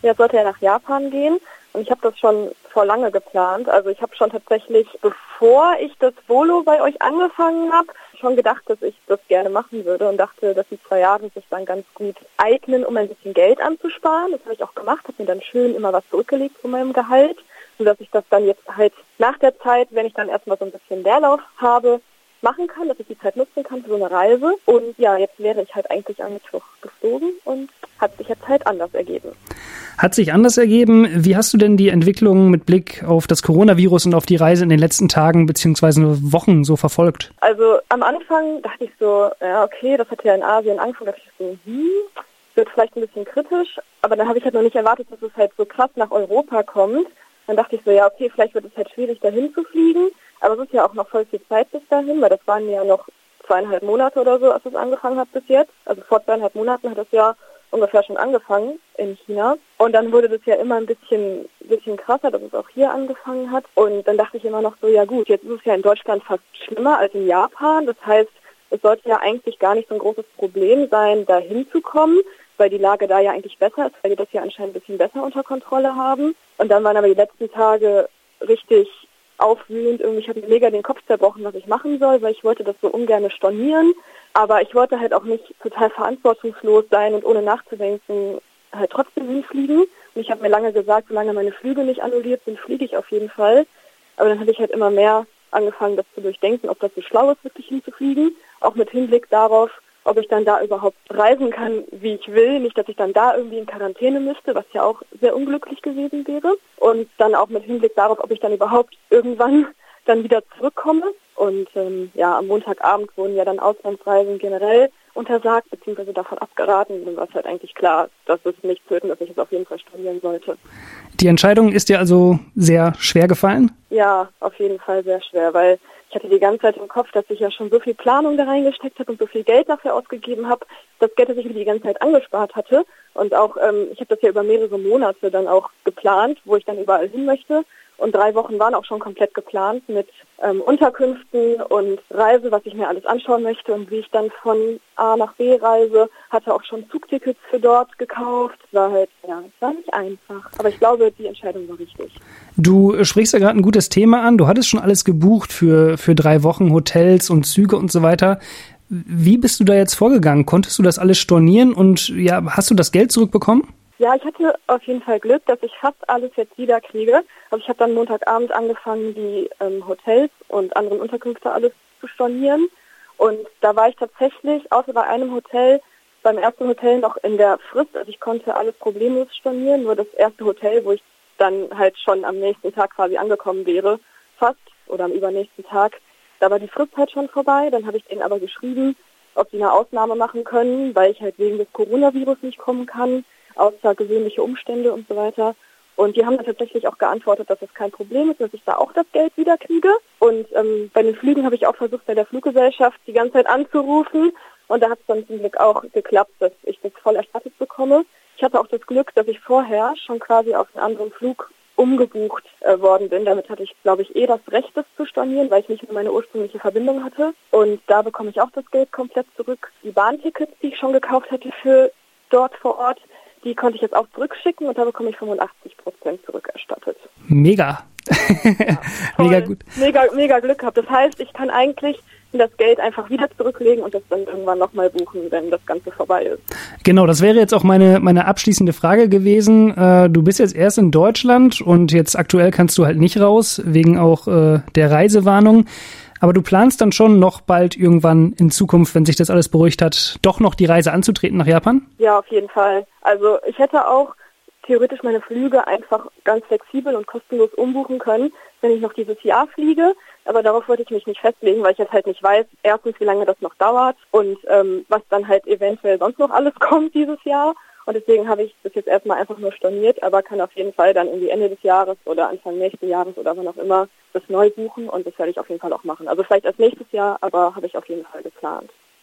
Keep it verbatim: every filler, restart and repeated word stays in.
Jetzt sollte er nach Japan gehen und ich habe das schon vor lange geplant. Also ich habe schon tatsächlich, bevor ich das Volo bei euch angefangen habe, schon gedacht, dass ich das gerne machen würde und dachte, dass die zwei Jahre sich dann ganz gut eignen, um ein bisschen Geld anzusparen. Das habe ich auch gemacht, habe mir dann schön immer was zurückgelegt von meinem Gehalt, sodass ich das dann jetzt halt nach der Zeit, wenn ich dann erstmal so ein bisschen Leerlauf habe, machen kann, dass ich die Zeit nutzen kann für so eine Reise. Und ja, jetzt wäre ich halt eigentlich am Mittwoch geflogen und hat sich jetzt halt anders ergeben. Hat sich anders ergeben. Wie hast du denn die Entwicklung mit Blick auf das Coronavirus und auf die Reise in den letzten Tagen bzw. Wochen so verfolgt? Also am Anfang dachte ich so, ja okay, das hat ja in Asien angefangen, dachte ich so, hm, wird vielleicht ein bisschen kritisch, aber dann habe ich halt noch nicht erwartet, dass es halt so krass nach Europa kommt. Dann dachte ich so, ja okay, vielleicht wird es halt schwierig, dahin zu fliegen, aber es ist ja auch noch voll viel Zeit bis dahin, weil das waren ja noch zweieinhalb Monate oder so, als es angefangen hat bis jetzt. Also vor zweieinhalb Monaten hat es ja ungefähr schon angefangen in China. Und dann wurde das ja immer ein bisschen, bisschen krasser, dass es auch hier angefangen hat. Und dann dachte ich immer noch so, ja gut, jetzt ist es ja in Deutschland fast schlimmer als in Japan. Das heißt, es sollte ja eigentlich gar nicht so ein großes Problem sein, da hinzukommen, weil die Lage da ja eigentlich besser ist, weil die das ja anscheinend ein bisschen besser unter Kontrolle haben. Und dann waren aber die letzten Tage richtig aufwühlend. Irgendwie, ich habe mir mega den Kopf zerbrochen, was ich machen soll, weil ich wollte das so ungern stornieren. Aber ich wollte halt auch nicht total verantwortungslos sein und ohne nachzudenken halt trotzdem hinfliegen. Und ich habe mir lange gesagt, solange meine Flüge nicht annulliert sind, fliege ich auf jeden Fall. Aber dann habe ich halt immer mehr angefangen, das zu durchdenken, ob das so schlau ist, wirklich hinzufliegen. Auch mit Hinblick darauf, ob ich dann da überhaupt reisen kann, wie ich will. Nicht, dass ich dann da irgendwie in Quarantäne müsste, was ja auch sehr unglücklich gewesen wäre. Und dann auch mit Hinblick darauf, ob ich dann überhaupt irgendwann dann wieder zurückkomme. Und ähm, ja, am Montagabend wurden ja dann Auslandsreisen generell untersagt, beziehungsweise davon abgeraten. Dann war es halt eigentlich klar, dass es nicht so ist und dass ich es auf jeden Fall stornieren sollte. Die Entscheidung ist dir also sehr schwer gefallen? Ja, auf jeden Fall sehr schwer, weil ich hatte die ganze Zeit im Kopf, dass ich ja schon so viel Planung da reingesteckt habe und so viel Geld dafür ausgegeben habe. Das Geld, das ich die ganze Zeit angespart hatte. Und auch, ähm, ich habe das ja über mehrere Monate dann auch geplant, wo ich dann überall hin möchte. Und drei Wochen waren auch schon komplett geplant mit ähm, Unterkünften und Reise, was ich mir alles anschauen möchte und wie ich dann von A nach B reise. Hatte auch schon Zugtickets für dort gekauft. War halt, ja, es war nicht einfach. Aber ich glaube, die Entscheidung war richtig. Du sprichst ja gerade ein gutes Thema an. Du hattest schon alles gebucht für, für drei Wochen, Hotels und Züge und so weiter. Wie bist du da jetzt vorgegangen? Konntest du das alles stornieren und ja, hast du das Geld zurückbekommen? Ja, ich hatte auf jeden Fall Glück, dass ich fast alles jetzt wieder kriege. Also ich habe dann Montagabend angefangen, die ähm, Hotels und anderen Unterkünfte alles zu stornieren. Und da war ich tatsächlich, außer bei einem Hotel, beim ersten Hotel noch in der Frist. Also ich konnte alles problemlos stornieren. Nur das erste Hotel, wo ich dann halt schon am nächsten Tag quasi angekommen wäre, fast, oder am übernächsten Tag, da war die Frist halt schon vorbei. Dann habe ich denen aber geschrieben, ob sie eine Ausnahme machen können, weil ich halt wegen des Coronavirus nicht kommen kann, außergewöhnliche Umstände und so weiter. Und die haben dann tatsächlich auch geantwortet, dass das kein Problem ist, dass ich da auch das Geld wieder kriege. Und ähm, bei den Flügen habe ich auch versucht, bei der Fluggesellschaft die ganze Zeit anzurufen. Und da hat es dann zum Glück auch geklappt, dass ich das voll erstattet bekomme. Ich hatte auch das Glück, dass ich vorher schon quasi auf einen anderen Flug umgebucht äh, worden bin. Damit hatte ich, glaube ich, eh das Recht, das zu stornieren, weil ich nicht mehr meine ursprüngliche Verbindung hatte. Und da bekomme ich auch das Geld komplett zurück. Die Bahntickets, die ich schon gekauft hatte für dort vor Ort, die konnte ich jetzt auch zurückschicken und da bekomme ich fünfundachtzig Prozent zurückerstattet. Mega. Ja, mega gut. Mega, mega Glück gehabt. Das heißt, ich kann eigentlich das Geld einfach wieder zurücklegen und das dann irgendwann nochmal buchen, wenn das Ganze vorbei ist. Genau, das wäre jetzt auch meine, meine abschließende Frage gewesen. Äh, du bist jetzt erst in Deutschland und jetzt aktuell kannst du halt nicht raus, wegen auch äh, der Reisewarnung. Aber du planst dann schon noch bald irgendwann in Zukunft, wenn sich das alles beruhigt hat, doch noch die Reise anzutreten nach Japan? Ja, auf jeden Fall. Also ich hätte auch theoretisch meine Flüge einfach ganz flexibel und kostenlos umbuchen können, wenn ich noch dieses Jahr fliege. Aber darauf wollte ich mich nicht festlegen, weil ich jetzt halt nicht weiß, erstens, wie lange das noch dauert und ähm, was dann halt eventuell sonst noch alles kommt dieses Jahr. Und deswegen habe ich das jetzt erstmal einfach nur storniert, aber kann auf jeden Fall dann irgendwie Ende des Jahres oder Anfang nächsten Jahres oder wann auch immer das neu buchen und das werde ich auf jeden Fall auch machen. Also vielleicht erst nächstes Jahr, aber habe ich auf jeden Fall geplant.